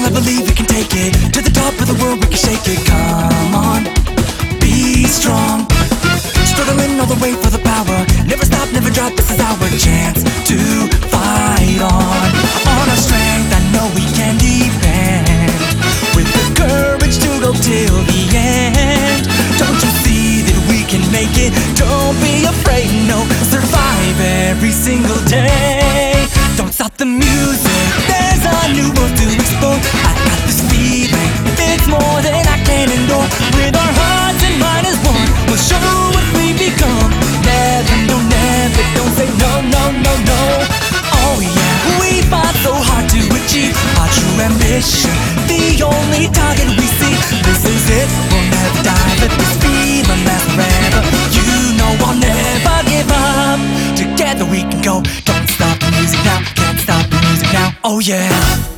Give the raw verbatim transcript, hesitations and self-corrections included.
I believe we can take it to the top of the world, we can shake it. Come on, be strong. Struggling all the way for the power. Never stop, never drop, this is our chance to fight on. On our strength, I know we can depend. With the courage to go till the end. Don't you see that we can make it? Don't be afraid, no. Survive every single day. Don't stop the music, there's a new world to explore. I got this feeling, it's more than I can endure. With our hearts and mind as one, we'll show what we become. Never, no, never, don't say no, no, no, no. Oh yeah, we fought so hard to achieve our true ambition, the only target we see. This is it, we'll never die, let this feeling last forever. You know I'll never give up. Together we can go. Don't stop the music now, can't stop the music now. Oh yeah.